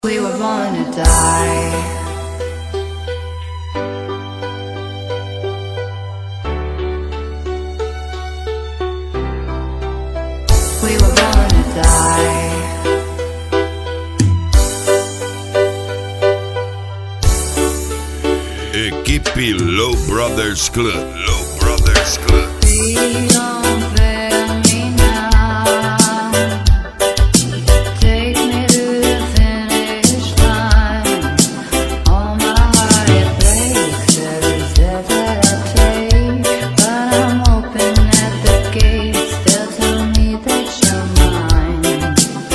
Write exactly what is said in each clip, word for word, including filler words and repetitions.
We were born to die. We were born to die. Equipe Low Brothers Club. Low Brothers Club. We don't fail me now. Take me to the finish line. All my heart it breaks every step that I take, but I'm hoping at the gates they'll tell me that you're mine.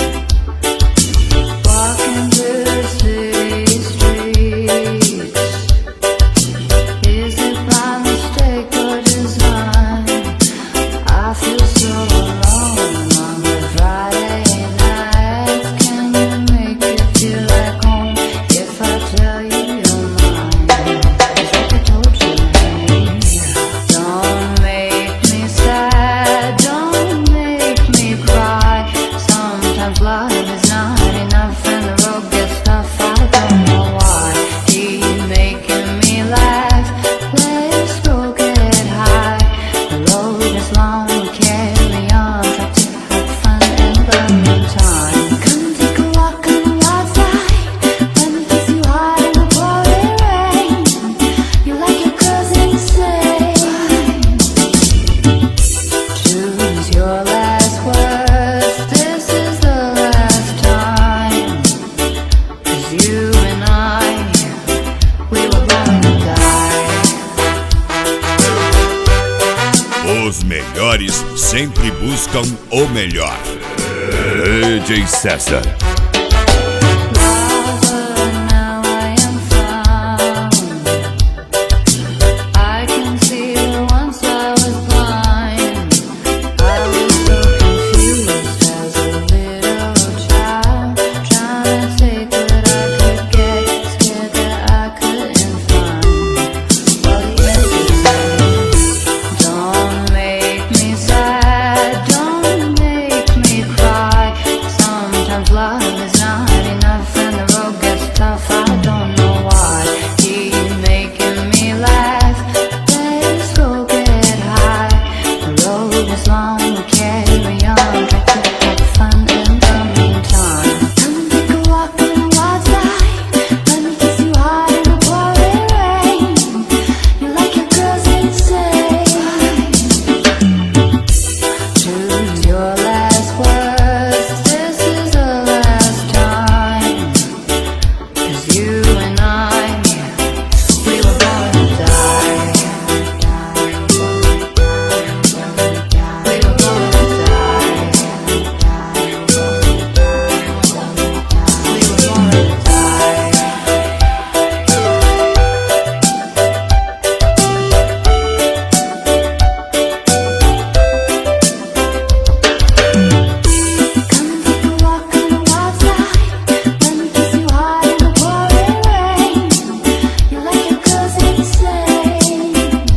Walking through the city streets, is it by mistake or design? I feel so alone on the Friday nights. Can you make it feel like home if I tell you you're mine? It's like I told you, hey, don't make me sad, don't make me cry. Sometimes love is not enough and the road gets tough. I don't know why. Keep making me laugh. Let's go get high. The road is long, carry on. Try to have fun in the meantime. Come take a walk on the wild side. Let me kiss you hard in the pouring rain. You like your girls insane. Choose your last words. This is the last time. 'Cause you and I, we were born to die. Os melhores sempre buscam o melhor. D J César. Lover, now I am found. I can see that once I was blind. I was so confused as a little child, trying to take what I could get, scared that I couldn't find. Well, the answer's in. Don't make me sad, don't make me cry. Sometimes love is not enough and the road gets tough. I don't know why. Keep making me laugh. Let's go get high. The road is long, we carry on. Try to have fun in the meantime. Come take a walk on the wild side. Let me kiss you hard in the pouring rain. You like your girls insane. Choose your last words. This is the last time. 'Cause you and I, we were born to die. We were born to die. We were born to die. Come take a walk on the wild side. Let me kiss you hard in the pouring rain. You like your girls insane.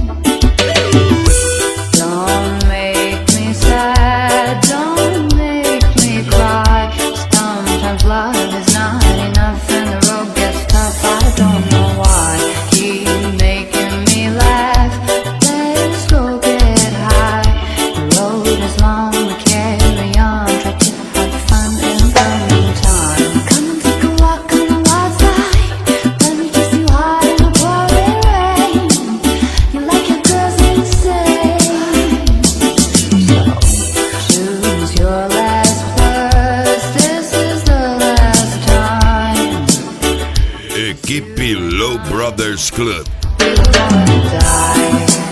Don't make me sad, don't make me cry. Sometimes love is not enough and the road gets tough. I don't know why. Keep making me laugh. Let's go get high. The road is long, we carry on. Try to have fun in the meantime. Come take a walk on the wild side. Let me kiss you hard in the pouring rain. You like your girls insane. So choose your last words. This is the last time. Equipe Low Brothers Club. We were born to die.